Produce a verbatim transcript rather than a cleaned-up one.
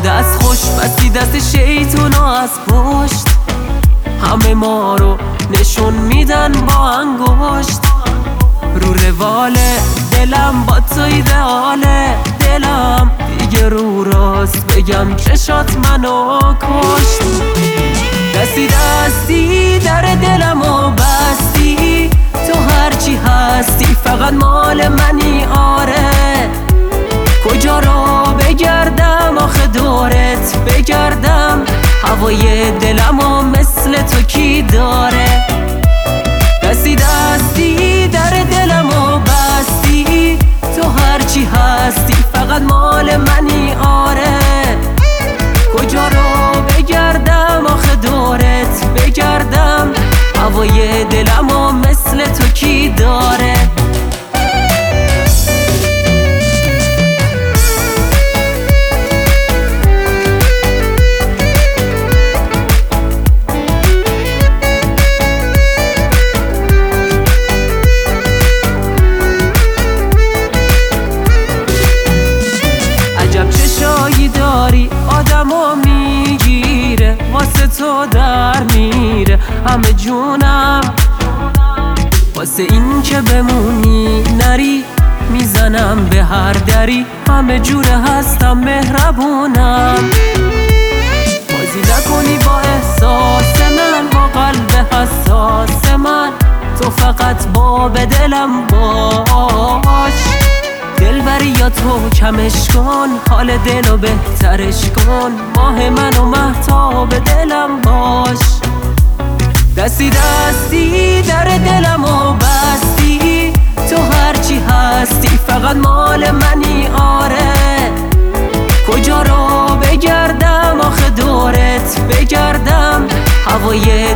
دست خوش بستی دست شیطونو از پشت، همه ما رو نشون میدن با انگشت. رو روال دلم با تو ایدئاله، دلم دیگه رو راست بگم چشات منو کشت. دستی دستی در دلمو بستی، تو هرچی هستی فقط مال منی. آره کجا رو بگردم آخه دورت بگردم، هوای دلمو مثل تو کی داره. دستی دستی در دلمو بستی، تو هرچی هستی فقط مال منی. آره کجا رو بگردم آخه دورت بگردم، هوای دلمو مثل تو کی داره. آدمو میگیره واسه تو در میره، همه جونم واسه این که بمونی نری، میزنم به هر دری، همه جوره هستم مهربونم. بازی نکنی با احساس من، با قلب حساس من، تو فقط باب دلم باش. دلبری یا تو کمش کن، حال دلو بهترش کن، ماه من و مهتاب دلم باش. دستی دستی در دلمو بستی، تو هرچی هستی فقط مال منی. آره کجا رو بگردم آخه دورت بگردم، هوای